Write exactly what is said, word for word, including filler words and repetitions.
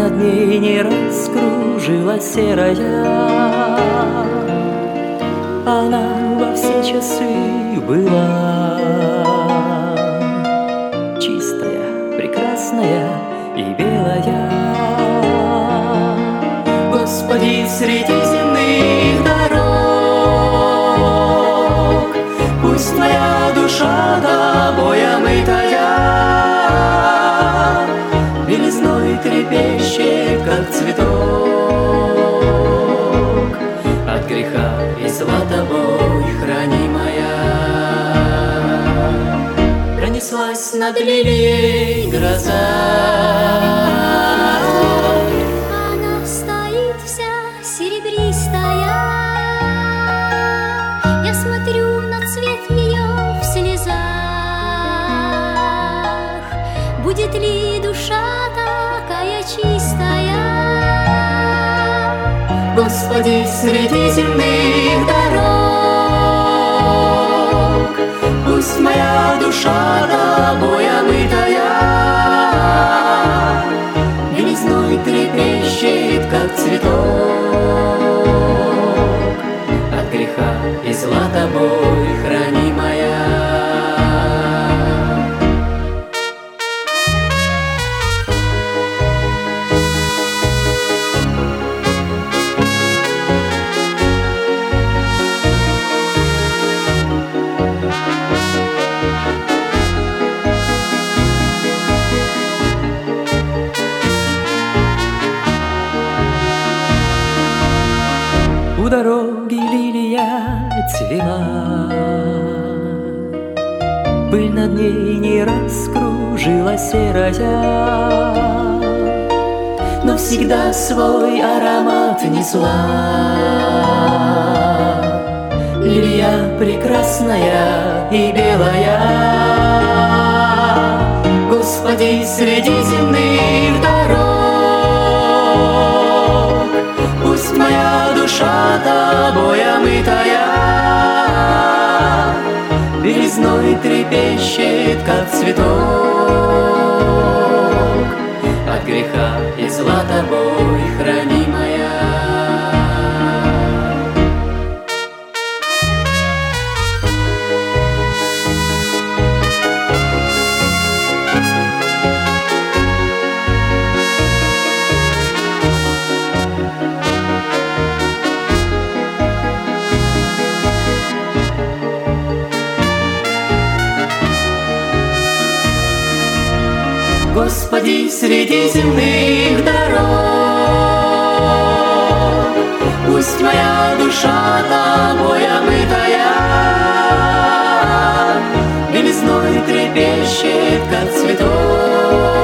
над ней не раз кружилась серая. Она во все часы была чистая, прекрасная и белая. Господи, среди земных дорог пусть твоя душа тобой омытая белизной трепещет, как цветок, от греха и зла тобой хранимая. Пронеслась над лилией гроза, она стоит вся серебристая. Я смотрю на цвет ее в слезах. Будет ли душа такая чистая? Господи, среди земных дорог пусть моя душа тобой омытая белизной трепещет, как цветок, от греха и зла тобой хранимая. У дороги лилия цвела, пыль над ней не раз кружилась серая, но всегда свой аромат несла. Лилия прекрасная и белая. Господи, среди земных дорог пусть моя душа тобой омытая белизной трепещет, как цветок, от греха и зла тобой хранимая. Господи, среди земных дорог пусть моя душа тобой омытая белизной трепещет, как цветок,